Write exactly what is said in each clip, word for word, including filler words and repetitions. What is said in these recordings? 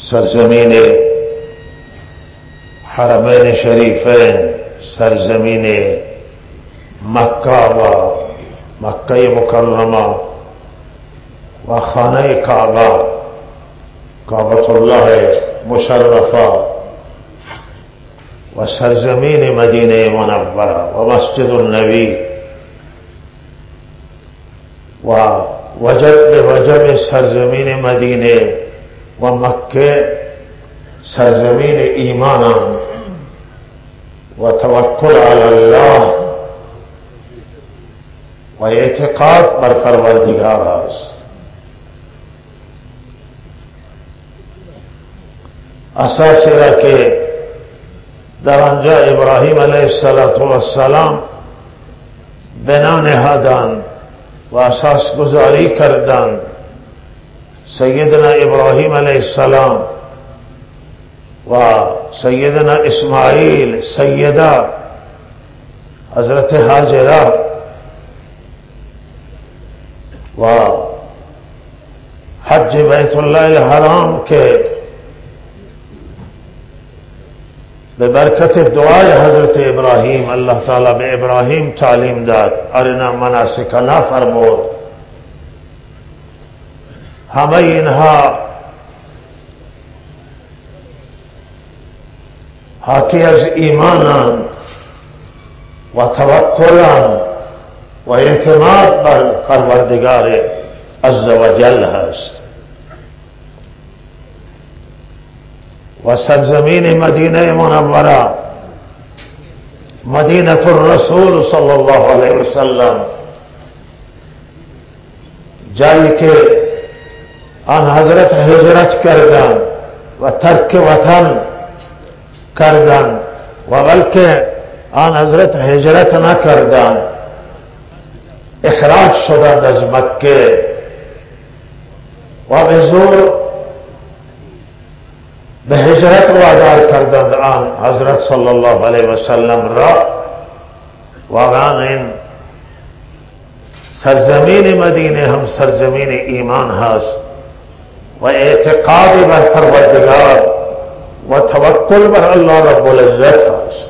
सरजमीन हरमैन शरीफैन, सरजमीन मक्का व मक्का मुकर्रमा व खाना काबा, काबतुल्लाह मुशर्रफा व सरजमीन मदीने मुनव्वरा व मस्जिदुन नबी व वजब वजब सरजमीन मदीने व मक्के सरजमीन ईमानान व तवक्कुल अल्लाह व एतिकाद बर परवरदिगार است. اساسی را که در آنجا ابراهیم علیه السلام بنا نهادند و اساس گذاری کردند. سیدنا ابراهیم علیه السلام و سیدنا اسماعیل، سیدہ حضرت حاجرہ و حج بیت اللہ الحرام کے ببرکت دعای حضرت ابراہیم اللہ تعالیٰ به ابراہیم تعلیم داد، ارنا مناسکنا فرمود. همه اینها حاکی از ایمانند و توکلند و اعتماد بر پروردگار عز و جل هست. و سرزمین مدینه منوره، مدینه الرسول صلی الله علیه وسلم، جایی که آن حضرت هجرت کردند و ترک وطن کردند و بلکه آن حضرت هجرت نکردند، اخراج شدند از مکه و به زور به هجرت وادار کردند آن حضرت صلی الله علیه وسلم را. واقعا این سرزمین مدینه هم سرزمین ایمان هست و اعتقاد بر پروردگار و توکل بر الله رب العزت هست.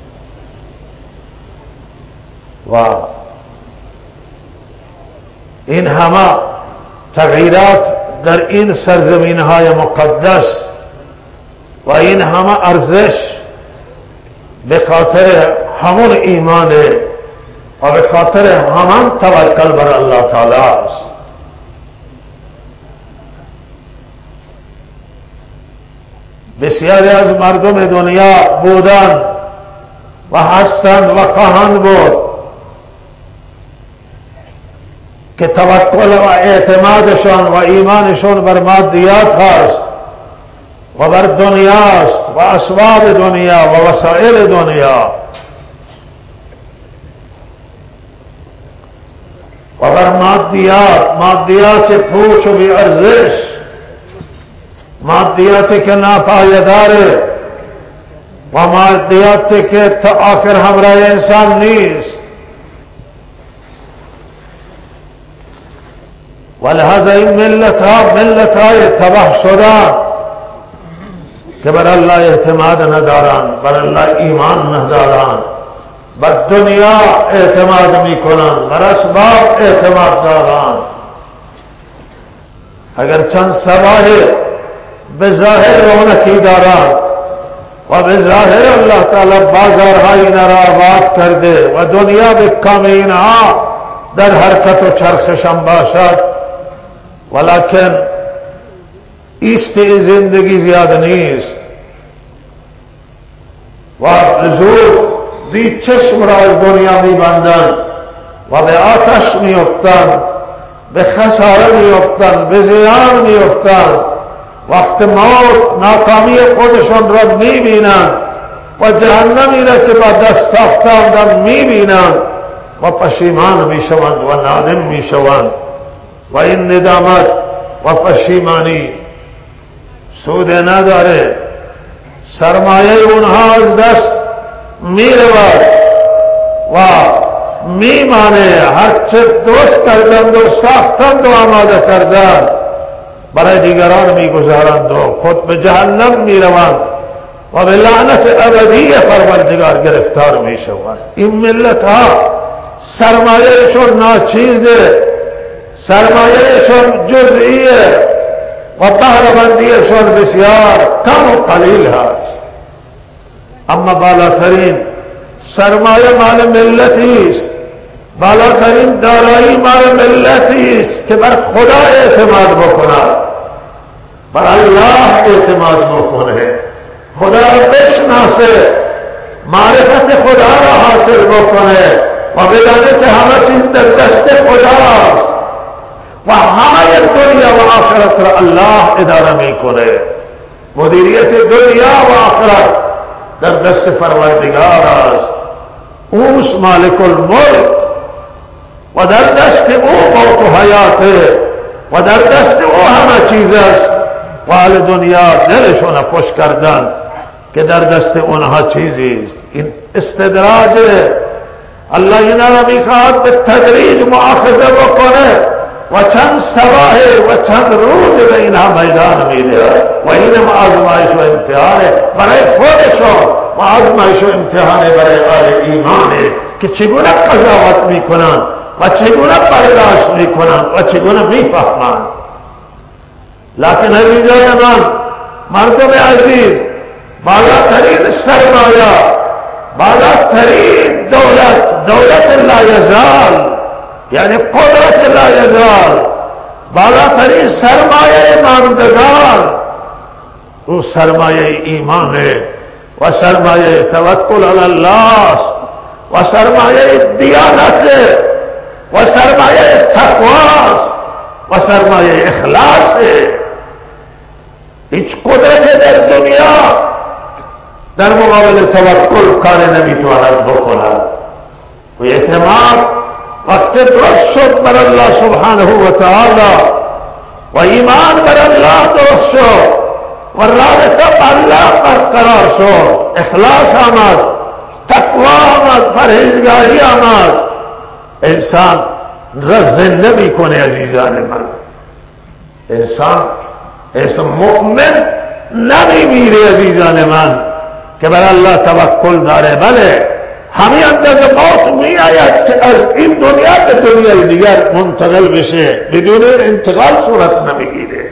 و این همه تغییرات در این سرزمین های مقدس و این همه ارزش به خاطر همون ایمانه و به خاطر همان توکل بر الله تعالی است. بسیاری از مردم دنیا بودند و هستند و خواهند بود که توکل و اعتمادشان و ایمانشان بر مادیات هست و بر دنیاست و اسباب دنیا و وسائل دنیا و بر مادیات، مادیات پوچ و بی ارزش، مادیاتی که ناپایداره و مادیاتی که تا آخر همراه انسان نیست. ولهذا این ملت ها ملت های تباه شدن که بر الله اعتماد ندارند، بر الله ایمان ندارند، بر دنیا اعتماد میکنند، بر اسباب اعتماد دارند. اگر چند سباهی به ظاهر رونقی دارند و به ظاهر الله تعالی بازارهای اینا را آباد کرده و دنیا به کام اینها در حرکت و چرخشان باشد، ولکن ایست زندگی زیاد نیست و زور دی چشم را از دنیا می بندند و به آتش می افتند، به خساره می افتند، به زیان می افتند. وقت موت ناکامی خودشان را می بینند و جهنمی را که با دست ساختند می بینند و پشیمان می شوند و نادم می شوند. و این ندامت و پشیمانی سود نداره، سرمایه اونها از دست می رود و می مانه. هرچه درست کردند و ساختند و آماده کردند برای دیگران میگذارند و خود به جهنم میروند و به لعنت ابدی پروردگار گرفتار میشوند. این ملت ها سرمایهشون ناچیزه، سرمایهشون جزئیه و بهره‌مندیشون بسیار کم و قلیل هست. اما بالاترین سرمایه مال ملتی است، بالاترین دارایی مال ملتی است که بر خدا اعتماد بکند، بر الله اعتماد بکنه، خدا را بشناسه، معرفت خدا را حاصل بکنه و بدانه که همه چیز در دست خداست و همه دنیا و آخرت را الله اداره میکنه. مدیریت دنیا و آخرت در دست پروردگار است. اوست مالک الملک و در دست او موت و حیاته و در دست او همه چیز است. و اهل دنیا دلشون خوش کردن که در دست اونها چیزی است. این استدراج الله اینا را میخواد به تدریج مؤاخذه بکنه و چند سباه و چند روز به اینها میدان میده و این آزمایش و امتحانه برای خودشون و آزمایش و امتحانه برای اهل ایمانه که چگونه قضاوت میکنن و چگونه برداشت میکنن و چگونه میفهمن. لکن عزیزان من، مردم عزیز، بالاترین سرمایه، بالاترین دولت، دولت لا یزال، یعنی قدرت لا یزال، بالاترین سرمایه ماندگار او سرمایه ایمانه و سرمایه توکل علی الله است و سرمایه دیانت و سرمایه تقوا است و سرمایه اخلاص. هیچ قدرت در دنیا در مقابل توکل کار نمیتواند بکند و اعتماد وقتی درست شد بر الله سبحانه و تعالی و ایمان بر الله درست شد و رابطه با الله برقرار شد، اخلاص آمد، تقوا آمد، پرهیزگاری آمد، انسان را زنده میکنه. عزیزان من، انسان انسان مؤمن نمیمیره عزیزان من که بر الله توکل داره. بله، همین اندازه موت می آید که از این دنیا به دنیای دیگر منتقل بشه، بدون انتقال صورت نمیگیره.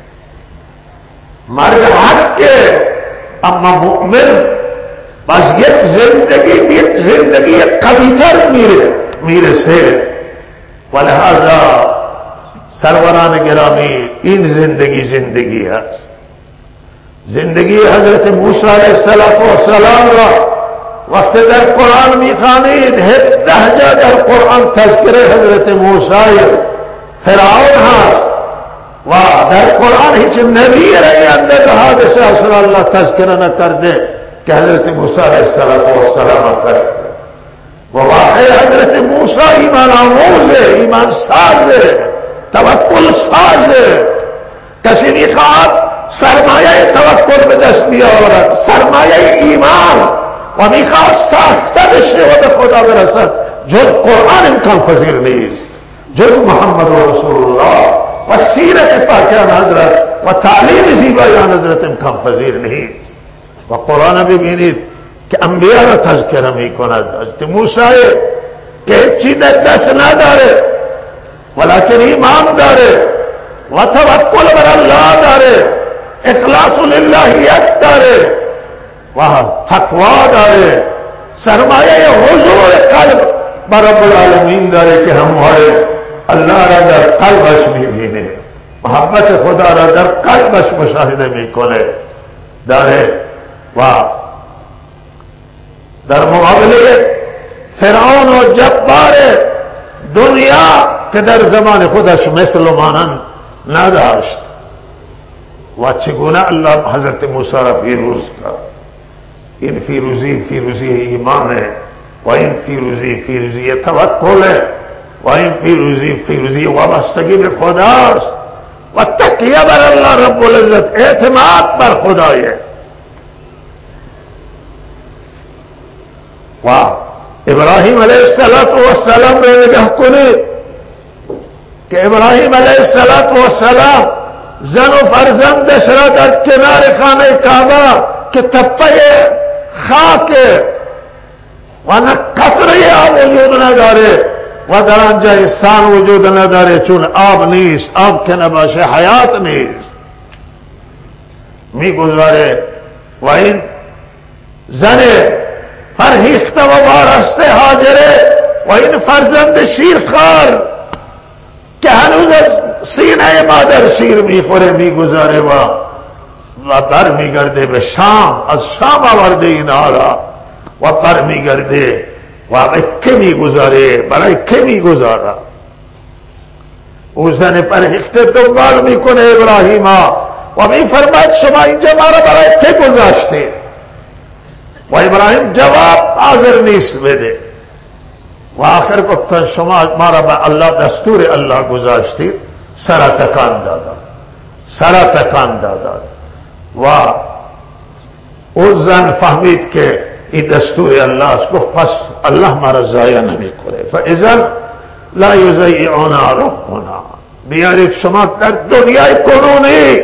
مرگ حقه، اما مؤمن بس یک زندگی یک زندگی قویتر میره میرسه. ولهذا سروران گرامی، این زندگی زندگی هست. زندگی حضرت موسی علیه السلام را وقتی در قرآن میخوانید، هفده جا در قرآن تذکره حضرت موسی فرعون هست و در قرآن هیچ نبی را این اندازه حادثه اصلا الله تذکره نکرده که حضرت موسی علیه السلام کرده. و واقعی حضرت موسی ایمان آموزه، ایمان سازه، توکل سازه. کسی میخواد سرمایه توکل به دست بیاورد، سرمایه ایمان، و میخواد ساخته بشه و به خدا برسد، جز قرآن امکان پذیر نیست، جز محمد و رسول الله و سیرت پاکیان حضرت و تعلیم زیبایان حضرت امکان پذیر نیست. و قرآن ببینید که انبیاء را تذکره می کند. حضرت موسی که چی در دست نداره ولیکن ایمان داره و توکل بر الله داره، اخلاص للهیت داره و تقوا داره، سرمایه حضور قلب بر رب العالمین داره که همواره الله را در قلبش میبینه، محبت خدا را در قلبش مشاهده میکنه داره. و در مقابله فرعون و جبار دنیا که در زمان خودش مثل و مانند نداشت و چگونه الله حضرت موسی را فیروز کرد. این فیروزی فیروزی ایمانه و این فیروزی فیروزی توکله و این فیروزی فیروزی وابستگی به خداست و تکیه بر الله رب العزت، اعتماد بر خدایه. و ابراهیم علیه السلام را نگاه کنید که ابراهیم علیه السلام زن و فرزندش را در کنار خانه کعبه که تپه خاک و نه قطره آب وجود نداره و در آنجا انسان وجود نداره، چون آب نیست. آب که نباشه حیات نیست. میگذاره و این زن فرهیخته و وارسته هاجره و این فرزند شیرخوار که هنوز از سینه مادر شیر میخوره میگذاره و و بر میگرده به شام. از شام آورده اینها را و بر میگرده و به که میگذاره، برای که میگذاره. او زن فرهیخته دنبال میکنه ابراهیما و میفرماید شما اینجا ما را برای که گذاشته؟ و ابراهیم جواب حاضر نیست بده و آخر گفتن شما ما را به الله دستور الله گذاشتید. سر تکان دادن سر تکان دادن و او زن فهمید که این دستور الله است. گفت پس الله ما را ضایع نمی کنه. فاذا لا یضیعنا ربنا. بیارید شما در دنیای کنونی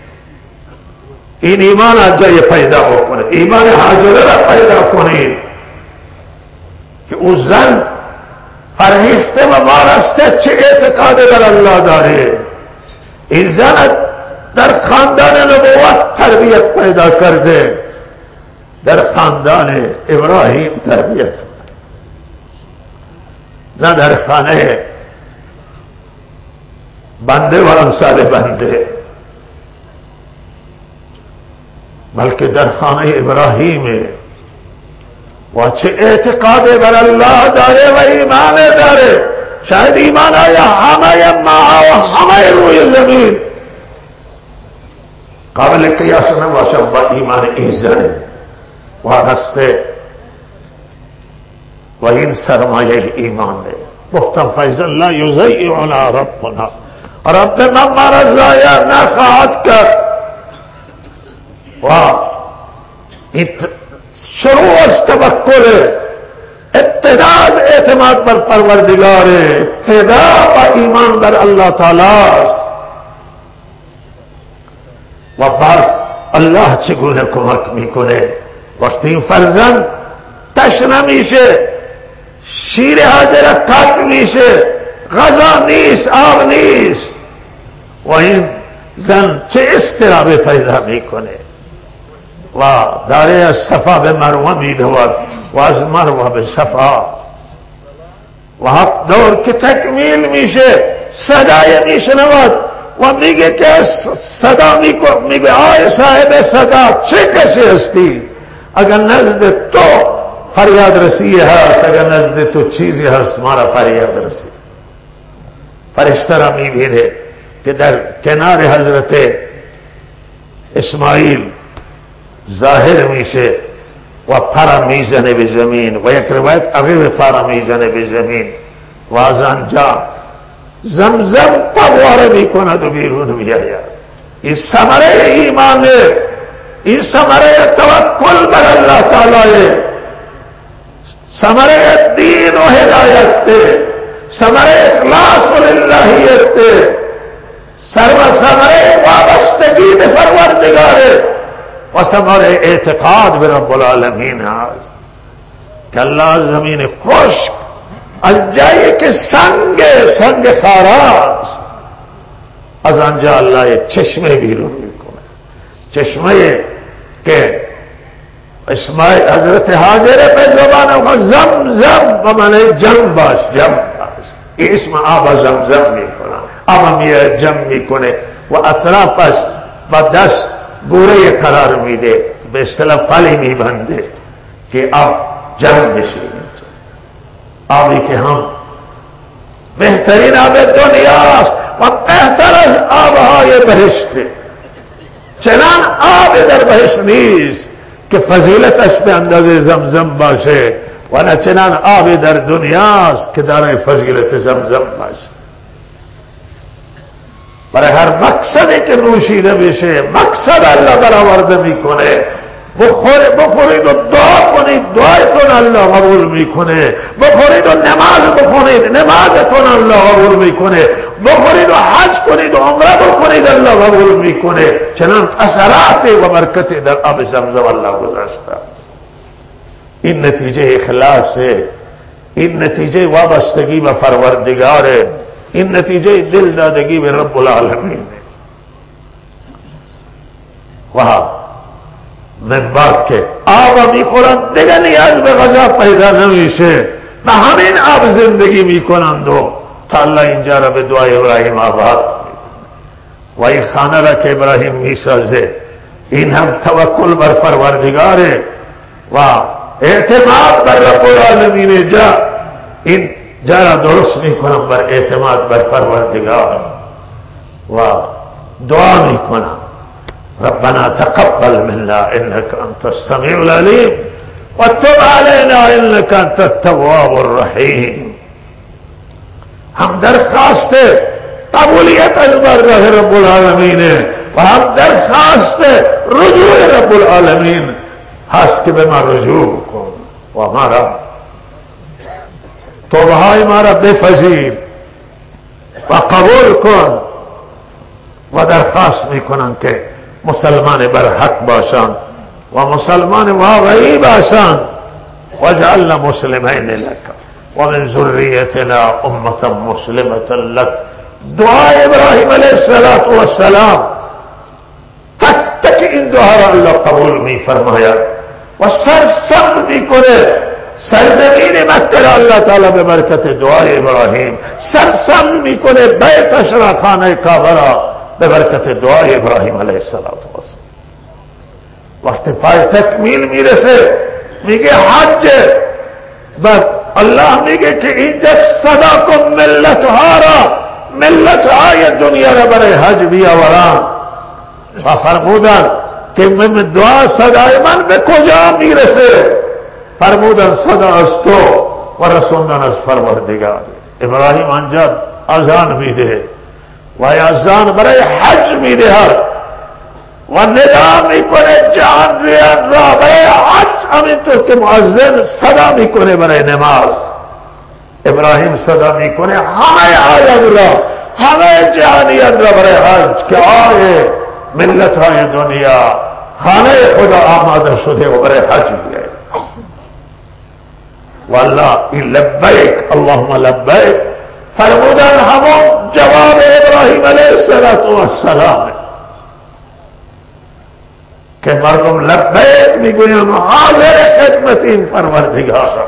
این ایمان از جای پیدا بکنه، ایمان هاجره را پیدا کنید که او زن فرهیخته و وارسته چه اعتقاد بر الله داره. این زن در خاندان نبوت تربیت پیدا کرده، در خاندان ابراهیم تربیت، نه در خانه بنده و امثال بنده، بلکه در خانه ابراهیم. و چه اعتقاد بر الله داره و ایمان داره. شاید ایمان آیا همه ما و همه روی زمین قابل قیاس نباشه با ایمان این زن وارسته و این سرمایه ایمانه. گفتم فیضا لا یضیعنا ربنا. رب من ما را ضایع نخواهد کرد. و شروع از توکل، ابتدا از اعتماد بر پروردگار، ابتدا و ایمان بر الله تعالی است. و بعد الله چگونه کمک میکنه وقتی این فرزند تشنه میشه، شیر هاجره قطع میشه، غذا نیست، آب نیست و این زن چه استرابه پیدا میکنه و داره از صفا به مروه میدود و از مروه به صفا و هفت دور که تکمیل میشه صدای میشنود و میگه که صدا میگه آی صاحب صدا چه کسی هستی؟ اگر نزد تو فریاد رسی هست، اگر نزد تو چیزی هست مارا فریاد رسی. فرشته را میبینه که در کنار حضرت اسماعیل ظاهر میشه و پر میزنه به زمین و یک روایت عقیب پر میزنه به زمین و از آنجا زمزم پرواره میکند و بیرون میآید. این ثمره ایمانه، این ثمره توکل بر الله تعالی، ثمره دین و هدایت، ثمره اخلاص و للهیت، ثمره وابستگی به پروردگار و ثمره اعتقاد به رب العالمین است که الله زمین خشک از جایی که سنگ سنگ خاراست از آنجا الله چشمه بیرون میکنه. چشمه که اسماعیل حضرت هاجر به زبان خود زمزم و معنی جم باش، جم باش، این اسم آب زمزم میکنه. آب میاد جمع میکنه و اطرافش با دست گوره قرار میده، به اصطلاح پلی میبنده که آب جمع بشه. آبی که هم بهترین آب دنیاست و بهتر از آبهای بهشت. چنان آب در بهشت نیست که فضیلتش به اندازه زمزم باشه و نه چنان آب در دنیاست که دارای فضیلت زمزم باشه. برای هر مقصدی که نوشیده بشه مقصد الله برآورده میکنه. بخورید و دعا کنید، دعایتون الله قبول میکنه. بخورید و نماز بخونید، نمازتون الله قبول میکنه. بخورید و حج کنید و عمره بکنید، الله قبول میکنه. چنان اثرات و برکت در آب زمزم الله گذاشته. این نتیجه اخلاص ہے، این نتیجه وابستگی به پروردگار ہے، این نتیجه دل دادگی به رب العالمین ہے. وہاں من بعد که آب میخورند دیگه نیاز به غذا پیدا نمیشه، به همین آب زندگی میکنند و تا الله اینجا را به دعای ابراهیم آباد. و این خانه را که ابراهیم میسازه این هم توکل بر پروردگاره و اعتماد بر رب العالمین. جا این جا را درست میکنم بر اعتماد بر پروردگار و دعا میکنم ربنا تقبل منا انك انت السميع العليم وتب علينا انك انت التواب الرحيم. ہم درخواست قبولیت از بارگاہ رب العالمین ہے و ہم درخواست رجوع رب العالمین ہست کہ بما رجوع کن و ہمارا توبہ ہمارا بے پذیر و قبول کن و درخواست میکنن که مسلمان بر حق باشند و مسلمان واقعی باشند. واجعلنا مسلمین لك ومن ذریتنا امة مسلمة لك. دعای ابراهیم علیه السلام تک تک این دعا را الله قبول می فرماید و سرسبز می کنه سرزمین مکه را الله تعالی به برکت دعای ابراهیم سرسبز می کنه. بیتش را خانه کعبه را به برکت دعای ابراهیم علیه السلام. وقتی پای تکمیل میرسه میگه حج، بعد الله میگه که اینجا صدا کن ملت ها را، ملت های دنیا را برای حج بیاورم. و فرمودن که من دعا صدای من به کجا میرسه؟ فرمودن صدا از تو و رسوندن از پروردگار. ابراهیم آنجا اذان میده و اذان برای حج میدهد و ندا میکنه جهانیان را برای حج، همینطور که مؤذن صدا میکنه برای نماز. ابراهیم صدا میکنه همه عالم را، همه جهانیان را برای حج که آیه ملت های دنیا خانه خدا آماده شده و برای حج بیاید. والله این لبیک اللهم لبیک فرمودن همون جواب ابراهیم علیه السلام که مردم لبیک میگویم حاضر خدمت این پروردگارم،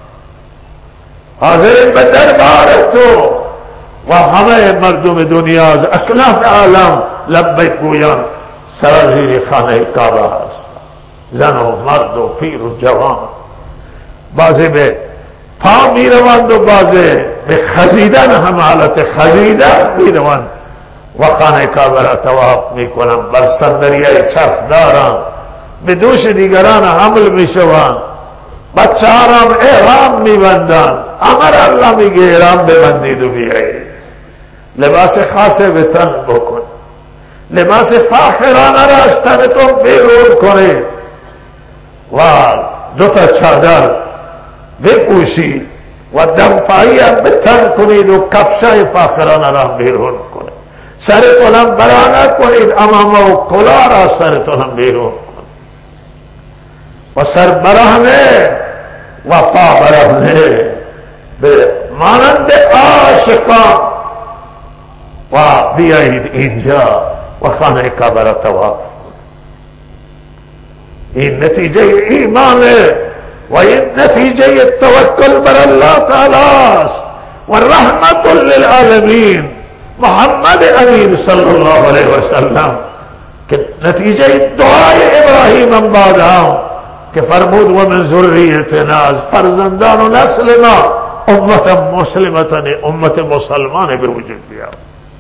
حاضر به دربار تو. و همه مردم دنیا از اکناف عالم لبیک گویان سرازیر خانه کعبه هست، زن و مرد و پیر و جوان. بعضی به پا میروند و بعضی به خزیدن، هم حالت خزیدن میروند و خانه کعبه را طواف میکنند. بر صندلیای چرخ دارند، به دوش دیگران حمل میشوند، بچه ها را احرام میبندند. امر الله میگه احرام ببندید و بیایید، لباس خاصه به تن بکن، لباس فاخرانه را از تنتون بیرون کنید و دو تا چادر بپوشید و دمپایی هم به تن کنید و کفشای فاخرانه را بیرون کنید. سرتون هم برهنه کنید، امامه و کلاه را سرتون هم بیرون کنید و سر برهنه و پا برهنه به مانند عاشقان و بیایید اینجا و خانه کعبه را طواف کنید. این نتیجه ایمانه و این نتیجه توکل بر الله تعالی است و رحمت للعالمین. محمد امین صلی الله علیه و سلم که نتیجه دعای ابراهیم هم بعد هم که فرمود و من ذریتنا، از فرزندان و نسل ما امت مسلمتن، امت مسلمان به وجود بیاد.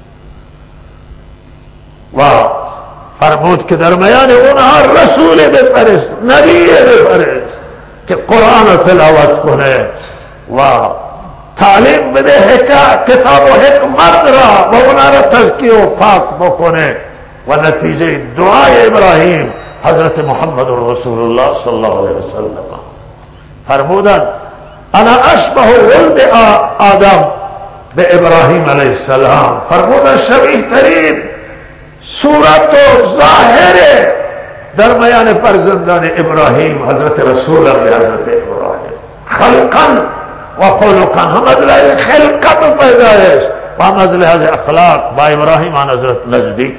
و فرمود که در میان اونها رسول بفرست، نبی بفرست که قرآن تلاوت کنه و تعلیم بده کتاب و حکمت را و اونا را تزکیه و پاک بکنه. و نتیجه دعای ابراهیم हजरत मोहम्मद रसूलुल्लाह सल्लल्लाहु अलैहि वसल्लम फरमूदन अना अशबह वल्द आदम बे इब्राहिम अलैहिस्सलाम। फरमूदन शबीह तरीन सूरत ज़ाहिर दरमियान फर्जंदान इब्राहिम हजरत रसूल हजरत इब्राहिम खलकन व खुलुकन हम मजला खिलकत पैदाइश व मजला अखलाक बा इब्राहिम आन हजरत नजदीक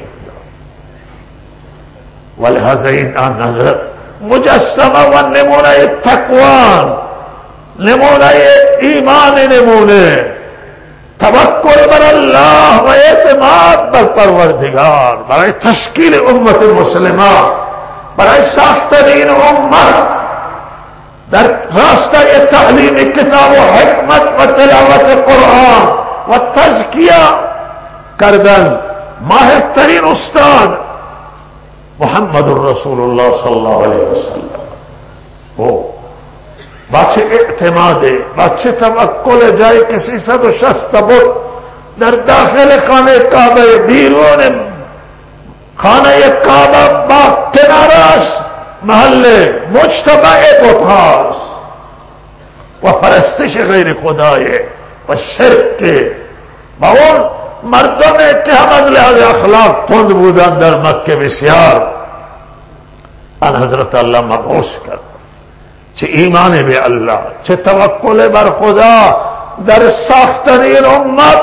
वल हज़ीन आन हजरत मुजस्समा व नमूना तकवान नमूना ईमान नमूने तवक्कुल बर अल्लाह व एतमाद बर परवरदिगार बराए तश्कील उम्मत मुस्लिमा बराए साख्तरीन उम्मत दर रास्ता ये तालीम किताब व हिकमत व तिलावत कुरान व तज़किया करदन माहिर तरीन उस्ताद मोहम्मद रसूलुल्लाह सल्लल्लाहु अलैहि वसल्लम हो बाचे इत्तेमादे बाचे तवक्कुल जाए किसी से तो शस्तबुत दर दाखिल खाने काबे बीरों ने खाना ये काबा बा किनारास महल्ले मुज्तबा बुतास व परस्तिश गैर खुदाए व शिरक के बाउल मर्दों ने क्या मजले अखलाक तुंद बूदा दर मक्के विस्यार अन हजरत अल्लाह मबूस कर चे ईमान बे अल्लाह चे तवक्कुल बर खुदा दर साख्तरीन उम्मत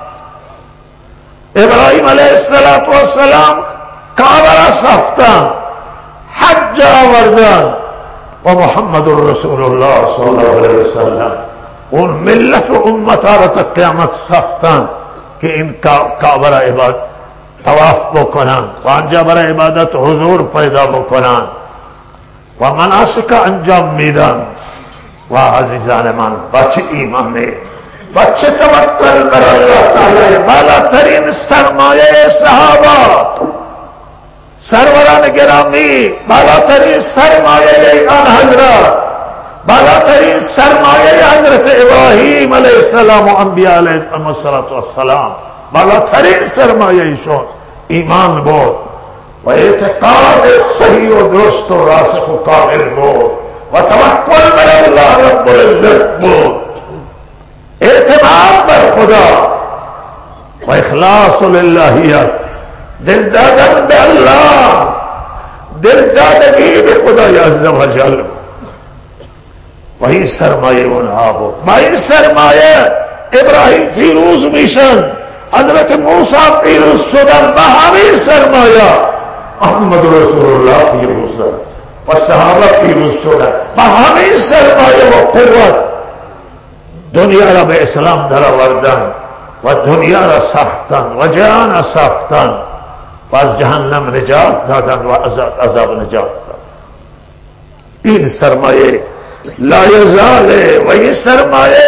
इब्राहिम अलैहिस्सलातु वस्सलाम काबरा साख्तान हज आवर्दान व मोहम्मद रसूलुल्लाह सल्लल्लाहु अलैहि वसल्लम उन मिल्लत व उम्मत आरत क़यामत साख्तान कि इनका काबरा इबादत तवाफ बकनान वांजा बरा इबादत हुजूर पैदा बकनान व मनासिका अंजाम मीदान व अजीजान मान बच्चे ईमाने बच्चे तवक्कुल कर अल्लाह ताला बाला तरीन सरमाए सहाबा सरवरान गिरामी बाला तरीन सरमाए आन हजरत बाला तरीन सरमाए हजरत इब्राहिम अलैहिस्सलाम व अंबिया अलैहिस्सलाम बाला तरीन सरमाए शो ईमान बोल व एतकाद सही व दुरुस्त व रासिख व कामिल बोल व तवक्कुल बर अल्लाह रब्बुल इज्जत बोल एतमाद बर खुदा व इखलास लिल्लाहियत दिल दादन बे अल्लाह दिल दादगी बे खुदा अज़्ज़ व जल वही सरमाए उन्हा हो वही सरमाए इब्राहिम फीरूज मिशन हजरत मूसा फीरूज शुदन बहावी सरमाया मोहम्मद रसूलुल्लाह फीरूज व सहाबा फीरूज शुदन बहावी सरमाया व कुव्वत दुनिया रब इस्लाम धरा वर्दन व दुनिया रा साख्तन व जान साख्तन बस जहन्नम निजात दादन व अजाब निजात इन सरमाए लायजाल वही सरमाए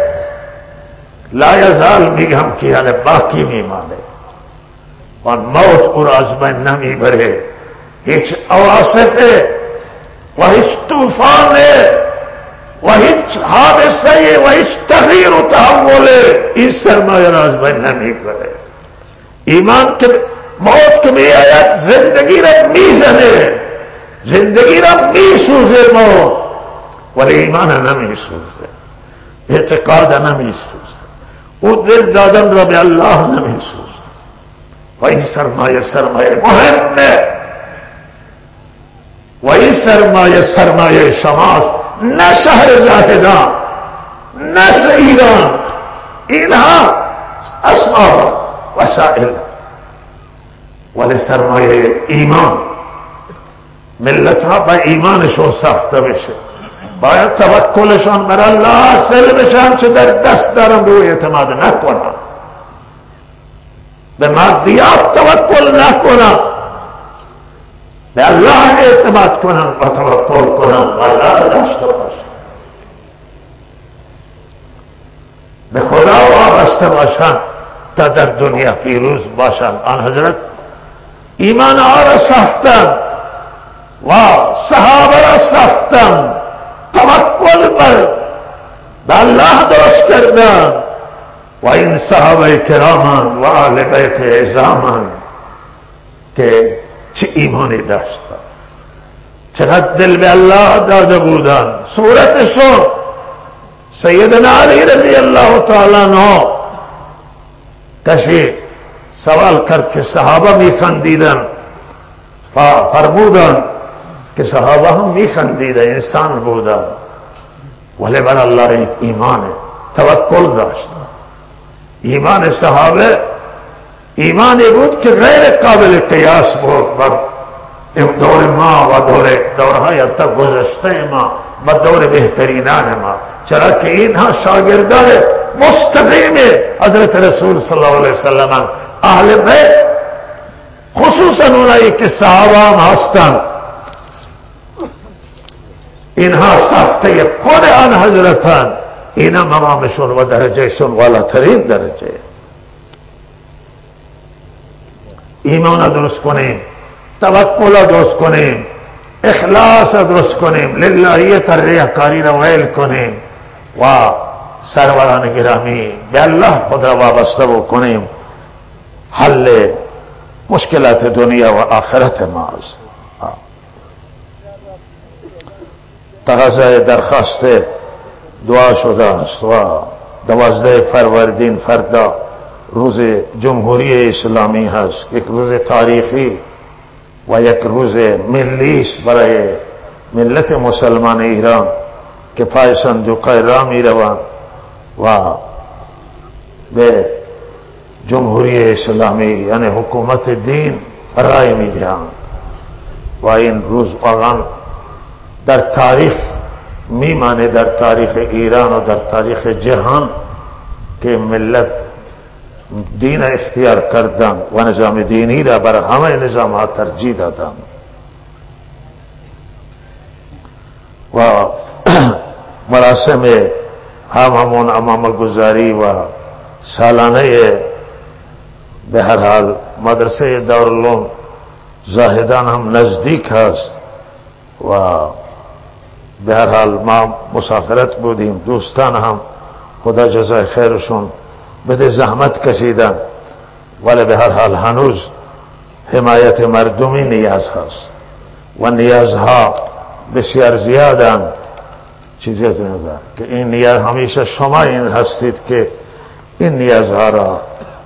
लायजाल भी हम किया ने बाकी नहीं माने और मौत और आजमन नमी भरे हिच अवासिफ है वही तूफान है वही हादसा है वही तगीर तहव्वुल इस सरमाए आजमन नमी भरे ईमान के मौत के भी आयत जिंदगी रब मीज़न है जिंदगी रब मी सूझे मौत वले ईमान न महसूस है एतकाद न महसूस है वो दिल दादन रब अल्लाह न महसूस है वही सरमाए सरमाए मुहिम में वही सरमाए सरमाए शमास न शहर जाहिदा न ईरान इन्हा असमाब वसाइल वले सरमाए ईमान मिल्लता बा ईमान शो साख्त विषय باید توکلشان بر الله سلمشان چه در دست دارم به او اعتماد نکنم به مادیات توکل نکنم به الله اعتماد کنم و توکل کنم و الله داشته باشم به خدا وابسته باشم تا در دنیا فیروز باشم آن حضرت ایمان ها را ساختم و صحابه را ساختم तवक्कुल पर अल्लाह दुरुस्त करना व इन सहाबा किरामान व आले बैत इज़ामान के ची ईमानी दाश्ता چقدر دل به الله داده بودن. صورتشون سیدنا علی رضی الله تعالی عنہ کسی سوال کرد که صحابه میخندیدن، فرمودن که صحابه هم میخندیدن، انسان بودن، ولی بر الله ایمان توکل داشت. ایمان صحابه ایمانی بود که غیر قابل قیاس بود بر دور ما و دور دورهای تا گذشته ما و دور بهترینان ما، چرا که اینها شاگردان مستقیم حضرت رسول صلی الله علیه وسلم، اهل بیت، خصوصا اونایی که صحابه هم هستند. اینها ساخته خود آن حضرتان، اینا مقامشون و درجهشون والاترین درجه. ایمان درست کنیم، توکل درست کنیم، اخلاص درست کنیم، للهیت ریاکاری را ویل کنیم و سروران گرامی به الله خود را وابسته بکنیم. حل مشکلات دنیا و آخرت ماست. تقاضای درخواست دعا شده است و دوازده فروردین فردا روز جمهوری اسلامی هست، یک روز تاریخی و یک روز ملی است برای ملت مسلمان ایران که پای صندوق راه می روند و به جمهوری اسلامی یعنی حکومت دین رای می دهند و این روز واقعا در تاریخ میمانه، در تاریخ ایران و در تاریخ جهان که ملت دین اختیار کردن و نظام دینی را بر همه نظامها ترجیح دادن و مراسم هم همون امام گذاری و سالانه به هر حال مدرسه دارالعلوم زاهدان هم نزدیک هست و به هر حال ما مسافرت بودیم، دوستان هم خدا جزای خیرشون بده زحمت کشیدن، ولی به هر حال هنوز حمایت مردمی نیاز هست و نیازها بسیار زیادند. چیزی از نظر که این نیاز همیشه شما این هستید که این نیازها را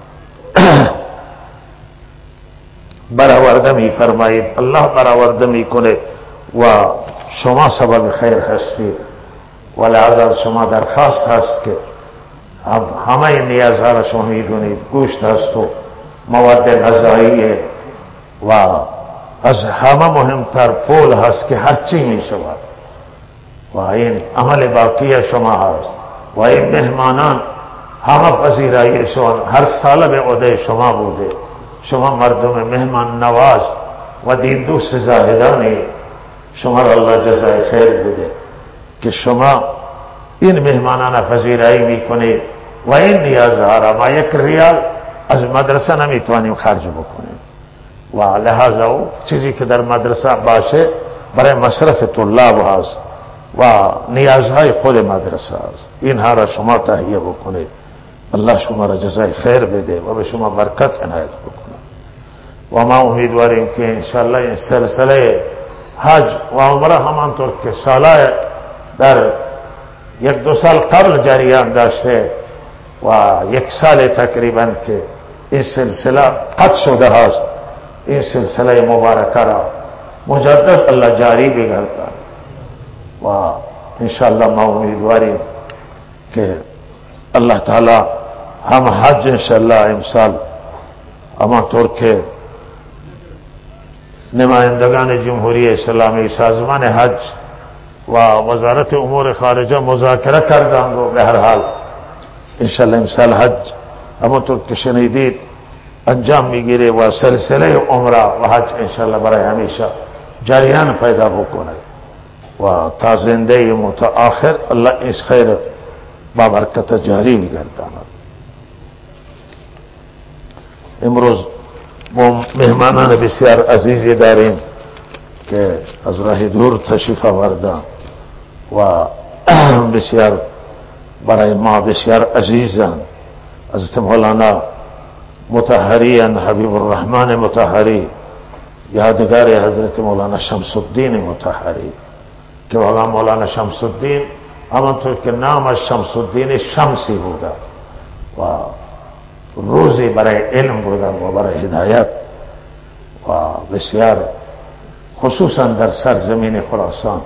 برآورده می فرمایید، الله برآورده می کنه و شما سبب خیر هستید و لحاظ از شما درخواست هست که همه نیازها را شما میدونید، گوشت هست و مواد غذایی و از همه مهمتر پول هست که هرچی می شود و این عمل باقی شما هست و این مهمانان همه پذیراییشون هر سال به عهده شما بوده. شما مردم مهمان نواز و دین دوست زاهدانی، شما را الله جزای خیر بده که شما این مهمانان پذیرایی میکنید و این نیازها را ما یک ریال از مدرسه نمیتوانیم خرج بکنیم و لحاظا او چیزی که در مدرسه باشه برای مصرف طلاب هست و نیازهای خود مدرسه است. اینها را شما تهیه بکنید، الله شما را جزای خیر بده و به شما برکت عنایت بکنه و ما امیدواریم که انشاءالله این سلسله حج و عمره همانطور که ساله در یک دو سال قبل جریان داشته و یک سال تقریبا که این سلسله قطع شده است، این سلسله مبارکه را مجدد الله جاری بگردد و انشاءالله ما امیدواریم که الله تعالی هم حج انشاءالله امسال همانطور که نمایندگان جمهوری اسلامی، سازمان حج و وزارت امور خارجه مذاکره کردند و به هر حال انشاءالله امسال حج همانطور که شنیدید انجام میگیره و سلسله عمره و حج انشاءالله برای همیشه جریان پیدا بکنه و تا زنده متآخر الله اس خیر با برکت جاری میگرداند. امروز ما مهمانان بسیار عزیزی داریم که از راه دور تشریف آوردند و بسیار برای ما بسیار عزیزند. حضرت مولانا مطهری حبیب الرحمن مطهری یادگار حضرت مولانا شمس الدین مطهری که واقعا مولانا شمس الدین همانطور که نامش شمس الدین شمسی بوده و روزی برای علم بودن و برای هدایت و بسیار خصوصا در سرزمین خراسان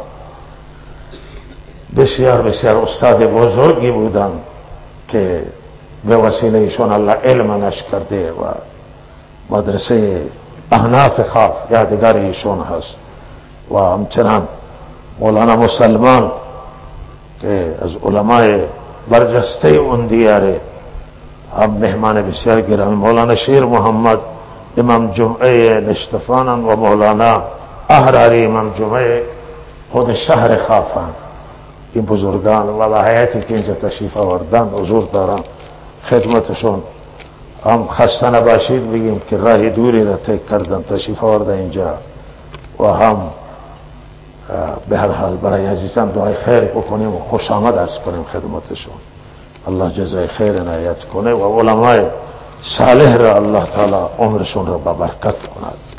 بسیار بسیار استاد بزرگی بودن که به وسیله ایشون الله علم نشر کرده و مدرسه احناف خاف یادگار ایشون هست و همچنان مولانا مسلمان که از علمای برجسته اون دیاره هم مهمان بسیار گرامی مولانا شیر محمد امام جمعه نشتفانن و مولانا احراری امام جمعه خود شهر خافن. این بزرگان و به حیاتی که اینجا تشریف آوردن حضور دارن خدمتشون هم خسته نباشید بگیم که راه دوری را طی کردن تشریف آوردن اینجا و هم به هر حال برای عزیزان دعای خیر بکنیم و خوش آمد عرض کنیم خدمتشون. الله جزای خیر عنایت کنه و علمای صالح را الله تعالی عمرشون را با برکت کند.